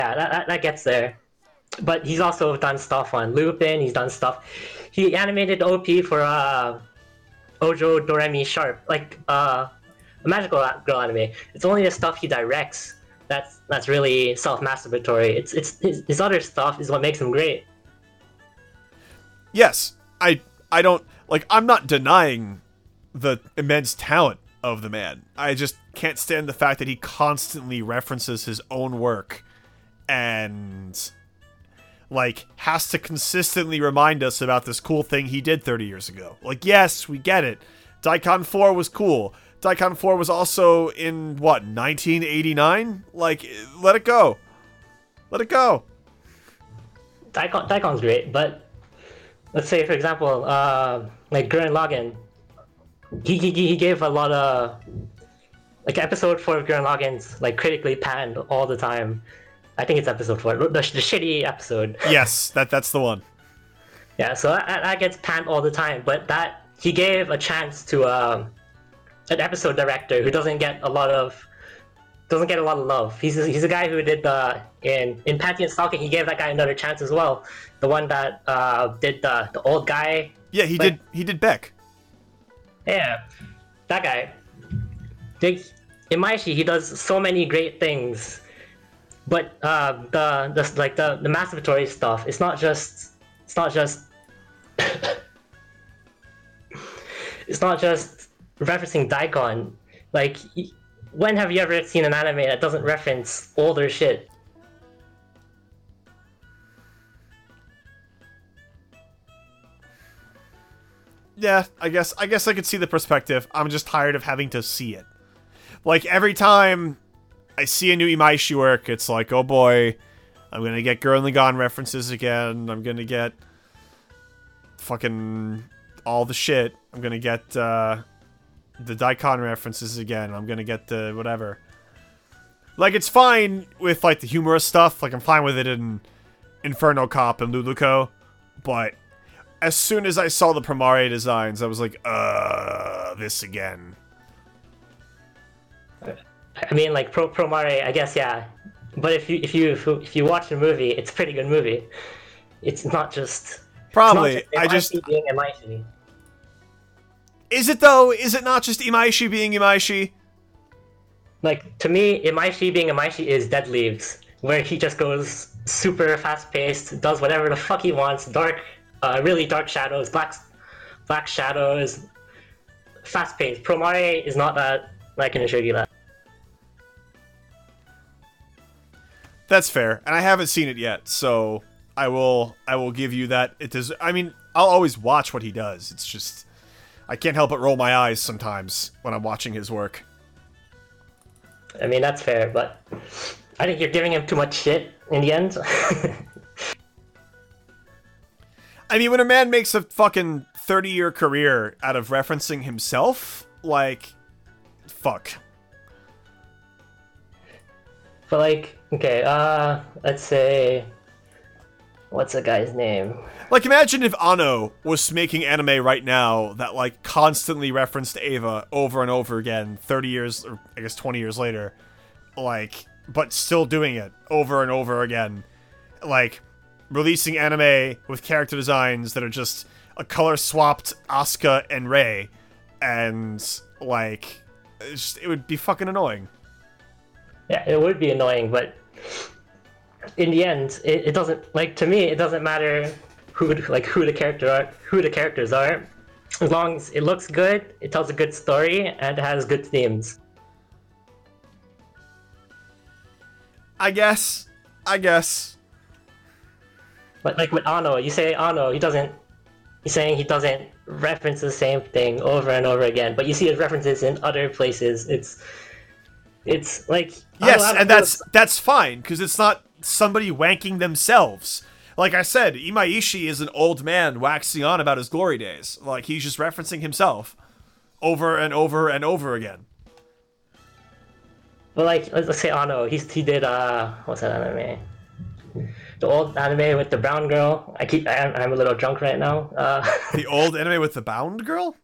that gets there. But he's also done stuff on Lupin. He's done stuff. He animated OP for Ojo Doremi Sharp, like a magical girl anime. It's only the stuff he directs that's really self-masturbatory. It's his other stuff is what makes him great. Yes, I don't like. I'm not denying the immense talent of the man. I just can't stand the fact that he constantly references his own work and like has to consistently remind us about this cool thing he did 30 years ago. Like, yes, we get it. Daikon 4 was cool. Daikon 4 was also in what, 1989? Like, let it go. Let it go. Daikon's great, but let's say for example, like Gurren Lagann, he gave a lot of like episode 4 of Gurren Lagann's like critically panned all the time. I think it's episode 4, the shitty episode. Yes, that's the one. Yeah, so that gets panned all the time, but that he gave a chance to an episode director who doesn't get a lot of love. He's a guy who did in Panty and Stalking. He gave that guy another chance as well. The one that did the old guy. Yeah, he did Beck. Yeah, that guy. In Maishi, he does so many great things, but the masturbatory stuff. It's not just. It's not just referencing Daikon. Like, when have you ever seen an anime that doesn't reference older shit? Yeah, I guess I could see the perspective. I'm just tired of having to see it. Like, every time I see a new Imaishi work, it's like, oh boy, I'm gonna get Gurren Lagann references again. I'm gonna get fucking all the shit. I'm gonna get the Daikon references again. I'm gonna get the whatever. Like, it's fine with like the humorous stuff. Like, I'm fine with it in Inferno Cop and Luluco, but as soon as I saw the Promare designs, I was like, this again. I mean, like Promare, I guess, yeah. But if you watch the movie, it's a pretty good movie. It's not just probably. Being Imaishi. Is it though? Is it not just Imaishi being Imaishi? Like, to me, Imaishi being Imaishi is Dead Leaves, where he just goes super fast-paced, does whatever the fuck he wants, really dark shadows, black shadows, fast-paced. Promare is not that. I can assure you that. That's fair, and I haven't seen it yet, so I will give you that. It does. I mean, I'll always watch what he does. It's just I can't help but roll my eyes sometimes when I'm watching his work. I mean, that's fair, but I think you're giving him too much shit in the end. I mean, when a man makes a fucking 30-year career out of referencing himself, like, fuck. But like, okay, let's say, what's the guy's name? Like, imagine if Anno was making anime right now that, like, constantly referenced Eva over and over again 30 years, or I guess 20 years later, like, but still doing it over and over again. Like, releasing anime with character designs that are just a color-swapped Asuka and Rei, and, like, it would be fucking annoying. Yeah, it would be annoying, but in the end, it doesn't, like, to me, it doesn't matter who the characters are, as long as it looks good, it tells a good story, and it has good themes. I guess. But like with Anno, you say Anno, he's saying he doesn't reference the same thing over and over again, but you see his references in other places. It's like, yes, and that's fine, because it's not somebody wanking themselves. Like I said, Imaishi is an old man waxing on about his glory days. Like, he's just referencing himself over and over and over again. But like, let's say Anno, he did what's that anime? The old anime with the brown girl. I'm a little drunk right now. The old anime with the bound girl?